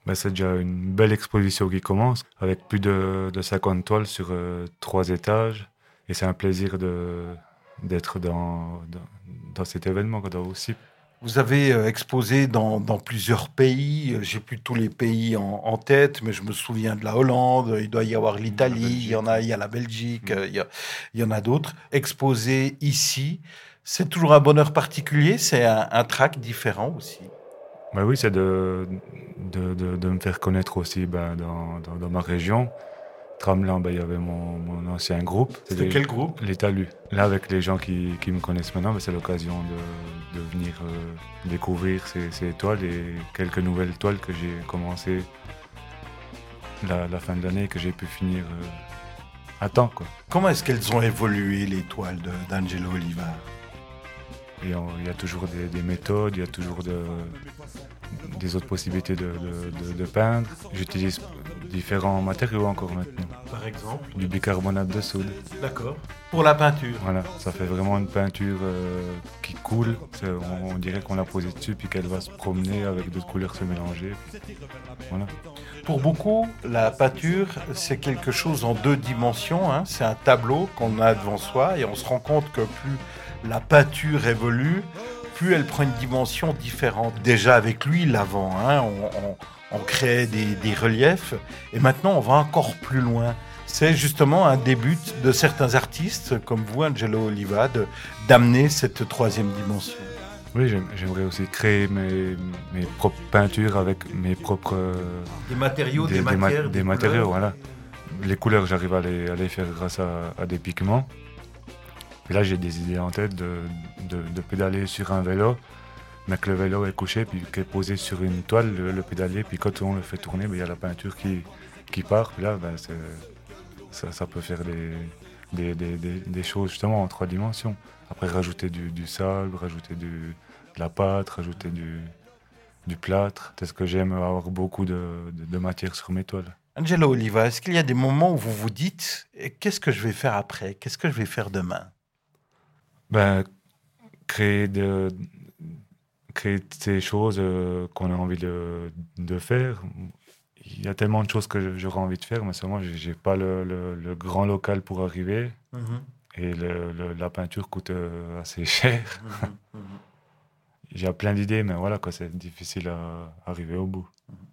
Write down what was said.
Ben, c'est déjà une belle exposition qui commence, avec plus de 50 toiles sur 3 étages. Et c'est un plaisir d'être dans cet événement, quoi, aussi. Vous avez exposé dans plusieurs pays. J'ai plus tous les pays en tête, mais je me souviens de la Hollande. Il doit y avoir La l'Italie. Belgique. Il y a la Belgique. Mm. Il y en a d'autres. Exposé ici, c'est toujours un bonheur particulier. C'est un track différent aussi. Ben oui, c'est de me faire connaître aussi ben, dans ma région. Tramelan, ben, il y avait mon ancien groupe, c'est C'était quel groupe? les Talus. Là, avec les gens qui me connaissent maintenant, ben, c'est l'occasion de venir découvrir ces toiles et quelques nouvelles toiles que j'ai commencé la fin de l'année et que j'ai pu finir à temps, quoi. Comment est-ce qu'elles ont évolué, les toiles d'Angelo Oliva? Et il y a toujours des méthodes, il y a toujours des autres possibilités de peindre. J'utilise différents matériaux encore maintenant. Par exemple. Du bicarbonate de soude. D'accord. Pour la peinture. Voilà, ça fait vraiment une peinture qui coule. On dirait qu'on l'a posée dessus puis qu'elle va se promener avec d'autres couleurs se mélanger. Voilà. Pour beaucoup, la peinture, c'est quelque chose en deux dimensions, hein. C'est un tableau qu'on a devant soi et on se rend compte que plus la peinture évolue, plus elle prend une dimension différente. Déjà avec lui, l'avant, hein, on créait des reliefs et maintenant on va encore plus loin. C'est justement un des buts de certains artistes comme vous, Angelo Oliva, d'amener cette troisième dimension. Oui, j'aimerais aussi créer mes propres peintures avec mes propres Des matériaux, des matières, des des matériaux. couleurs. Voilà. Les couleurs, j'arrive à les faire grâce à des pigments. Et là, j'ai des idées en tête de pédaler sur un vélo, mais que le vélo est couché, puis qui est posé sur une toile, le pédalier, puis quand on le fait tourner, ben, il y a la peinture qui part. Puis là, ben, ça peut faire des choses justement en 3 dimensions. Après, rajouter du sable, rajouter de la pâte, rajouter du plâtre. C'est ce que j'aime, avoir beaucoup de matière sur mes toiles. Angelo Oliva, est-ce qu'il y a des moments où vous vous dites qu'est-ce que je vais faire après? Qu'est-ce que je vais faire demain? Ben, créer, créer ces choses qu'on a envie de faire. Il y a tellement de choses que j'aurais envie de faire, mais seulement j'ai pas le grand local pour arriver. Mhm, Et la peinture coûte assez cher. mhm, mhm. J'ai plein d'idées, mais voilà, quoi, c'est difficile à arriver au bout.